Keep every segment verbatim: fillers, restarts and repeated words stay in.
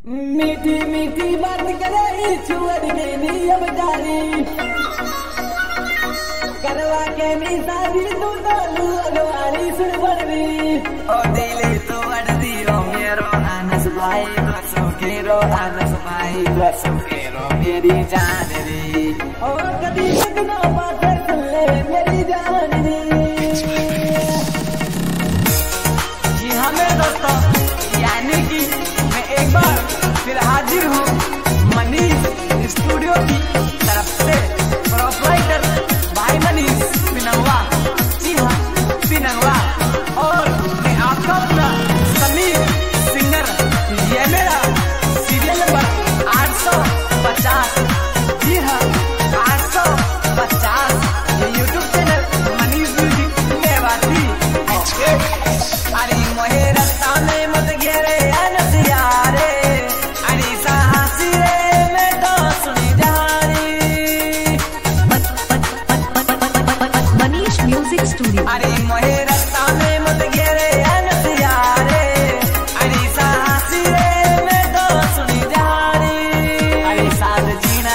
मीठी मीठी बात करे छुअर के नियम जारी करवा के नी सारी तू डालू अगवाड़ी सुन बड़वी ओ दिले तो अड़दी ओ मेरो आनस भाई बसो केरो आनस भाई बसो केरो मेरी जान रे ओ कदी लगना बात सुन ले मेरी जान रे। जी हाँ मेरे दोस्तों, यानी कि मैं एक बार फिर हाजिर हूँ मनीष स्टूडियो की तरफ से प्रोपराइटर भाई मनीष पिनंगवा। जी हाँ पिनंगवा, और मैं आपका अपना समीर सिंगर। ये मेरा सीरियल नंबर आठ सौ पचास। जी हाँ आठ सौ पचास, ये यूट्यूब चैनल मनीष म्यूजिक में बाती। अरे मोहे रास्ता में मत घेरे अनसियारे, अरे साहसी रे मैं तो सुनी जारी। Manish music studio. अरे मोहे रास्ता में मत घेरे अनसियारे, अरे साहसी रे मैं तो सुनी जारी। अरे साथ जीना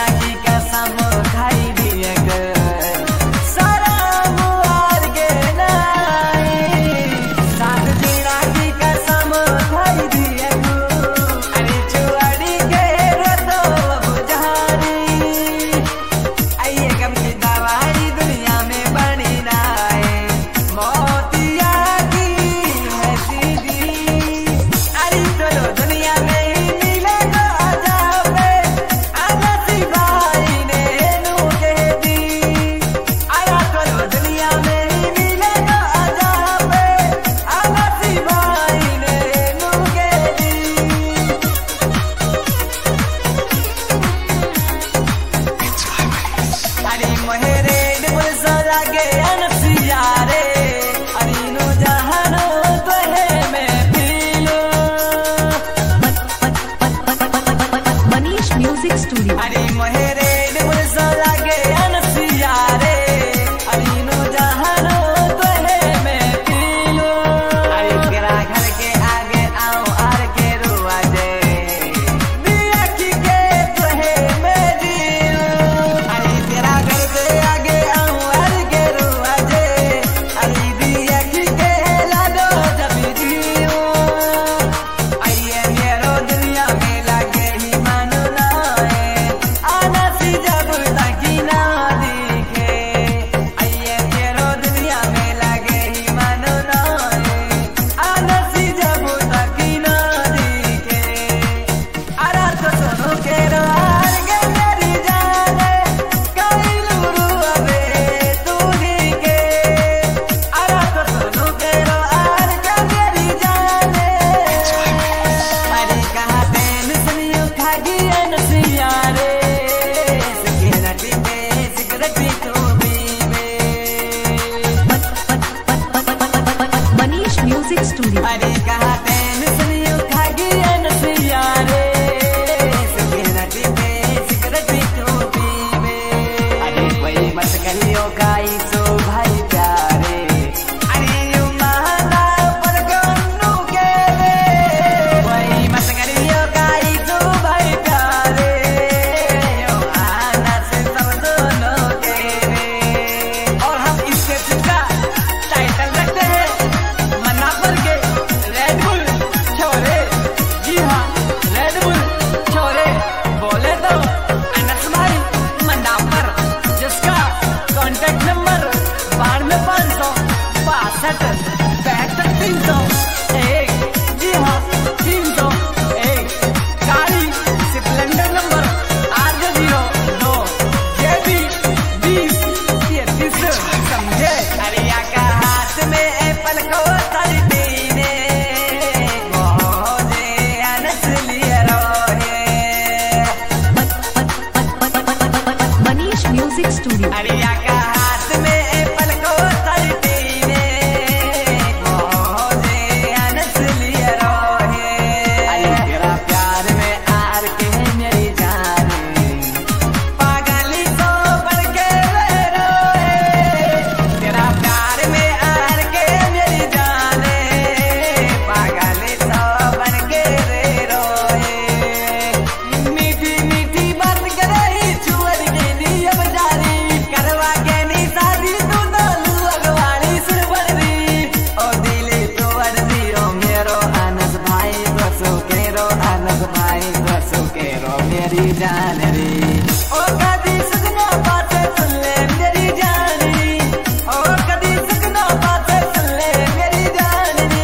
मानस भाई दसों के रो मेरी जान रे ओ कदी सुखना बातें सुन ले मेरी जान रे ओ कदी सुखना बातें सुन ले मेरी जान रे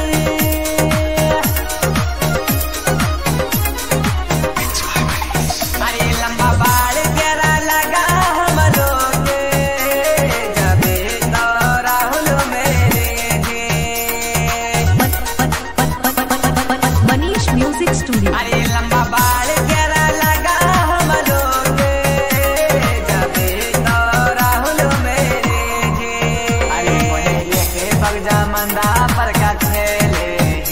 अरे लंबा बाल तेरा लगा हमरो के जबे तो राहुल मेरे के मनीष म्यूजिक स्टूडियो। अरे लंबा बाल तेरा लगा हमरो के जबे तो राहुल मेरे के अरे मोहे लेके बगजा मंदा पर का खेले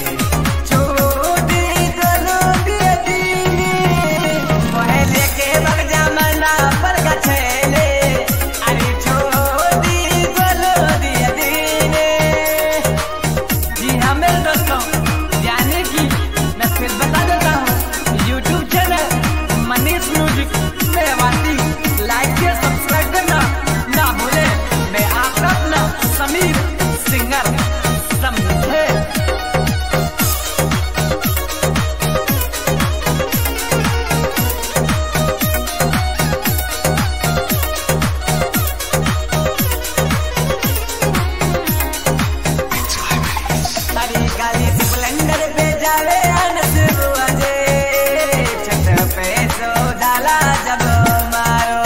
छोटी गलो दिए दीनी मोहे लेके बगजा मंदा पर का खेले अरे छोटी गलो दिए दीनी जी हाँ मेरे दोस्तों यानी कि मैं फिर बता देता हूँ यूट्यूब चैनल मनीष म्यूजिक में वाली लाइक के सब्सक्राइब करना ना भूले। मैं आपका अपना समीर सिंगर समझे। अरे गाड़ी स्प्लेंडर पे जावे अनस बुआजे छत पे सो डाला जब मारो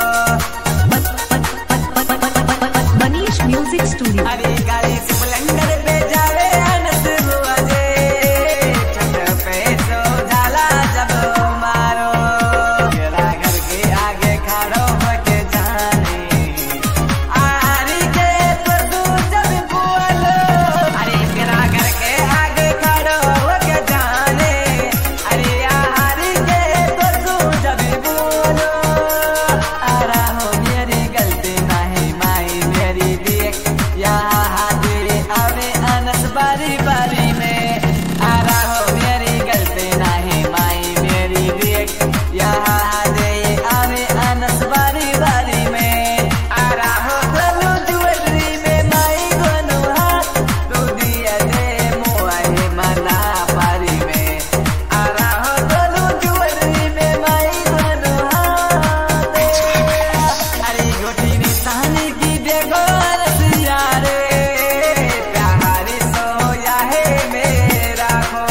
मनीष म्यूजिक स्टूडियो। अरे गाड़ी स्प्लेंडर पे जावे अनस बुआजे छत पे सो डाला जब मारो तेरा घर के आगे खड़ो होके जाने आरी के तो तू जब बोलो अरे तेरा घर के आगे खड़ो होके जाने अरे आरी के तो तू जब बोलो आरा हो मेरी गलती नहीं माई मेरी देख यहाँ हाजिर आवे अनस बारी बारी में आरा हो मेरी गलती नहीं माई मेरी देख यहाँ हाजिर आवे अनस बारी बारी में आरा हो गलो ज्वेलरी में माई गोनो हाथ दो दिया दे मुआए मना पारी में आरा हो गलो ज्वेलरी में माई गोनो हाथ अरे गोटी निशानी की देखो रसिया रे प्यारी सोया है मेरा हो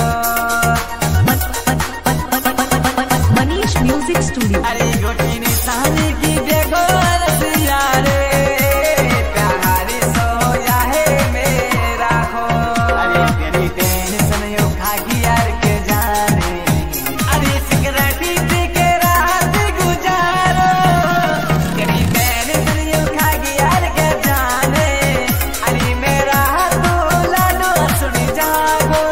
मनीष म्यूजिक स्टूडियो। अरे गोटी निशानी की देखो रसिया रे प्यारी सोया है मेरा हो अरे तेरी टेंशन यू खागी यार के जाने अरे सिगरेट पी के रात गुजारो तेरी टेंशन यू खागी यार के जाने अरे मेरा तो लाडो सुनी जागो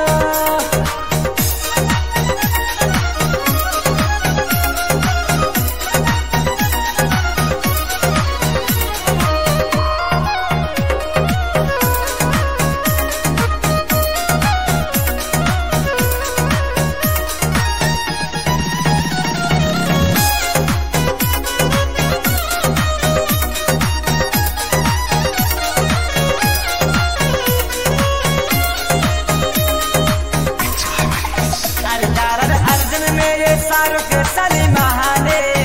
अर्जुन मेरे शाहरुख सलीम महाने